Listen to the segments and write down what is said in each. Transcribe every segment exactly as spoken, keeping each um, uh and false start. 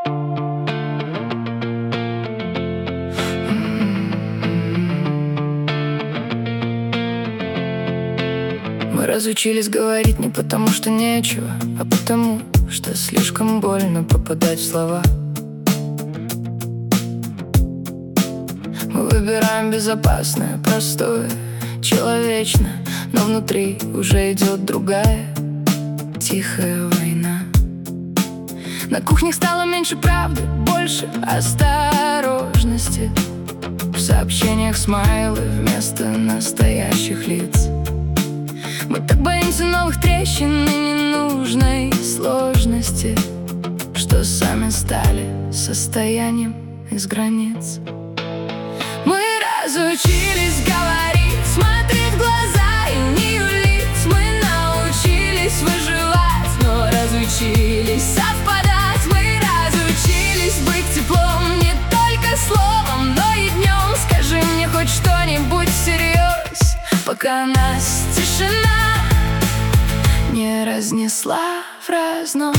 Мы разучились говорить не потому, что нечего, а потому, что слишком больно попадать в слова. Мы выбираем безопасное, простое, человечно, но внутри уже идет другая, тихая война. На кухнях стало меньше правды, больше осторожности. В сообщениях смайлы вместо настоящих лиц. Мы так боимся новых трещин и ненужной сложности, что сами стали состоянием из границ. Мы разучились говорить, смотреть в глаза и не юлить. Мы научились выживать, но разучились совпадать. Мы разучились быть теплом не только словом, но и днем. Скажи мне хоть что-нибудь всерьез, пока нас тишина не разнесла в разнос.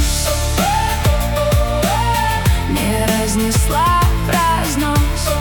Не разнесла в разнос.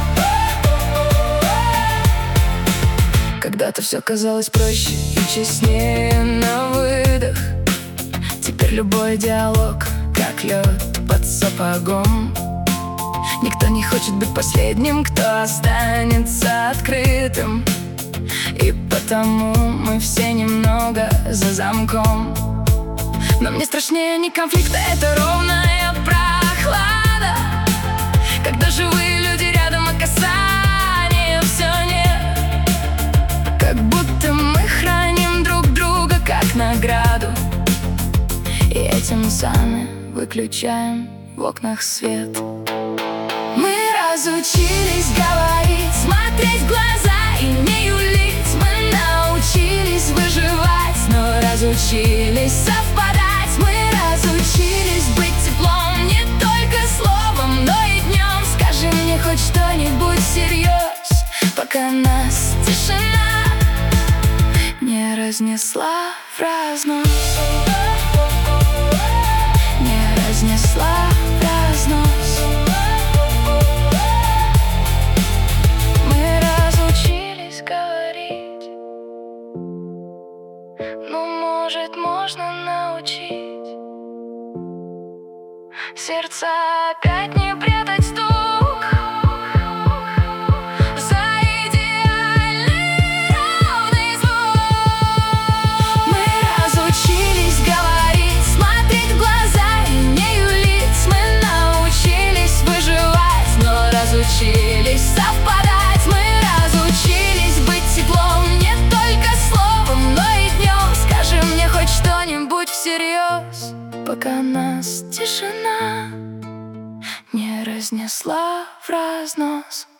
Когда-то все казалось проще и честнее на выдох. Теперь любой диалог как лед под сапогом. Никто не хочет быть последним, кто останется открытым. И потому мы все немного за замком. Но мне страшнее не конфликт, а это ровная прохлада, когда живые люди рядом, а касания все нет. Как будто мы храним друг друга как награду, и этим сами выключаем в окнах свет. Мы разучились говорить, смотреть в глаза и не юлить. Мы научились выживать, но разучились совпадать. Мы разучились быть теплом не только словом, но и днем. Скажи мне хоть что-нибудь всерьез, пока нас тишина не разнесла в разнос. Не разнесла в разнос. Может, можно научить сердце опять не прятать стук за идеальный ровный звук. Мы разучились говорить, смотреть в глаза и не юлить. Мы научились выживать, но разучились совпадать. Мы разучились быть теплом не только словом, но и днем. Скажи мне хоть что-нибудь всерьез, пока нас тишина не разнесла в разнос.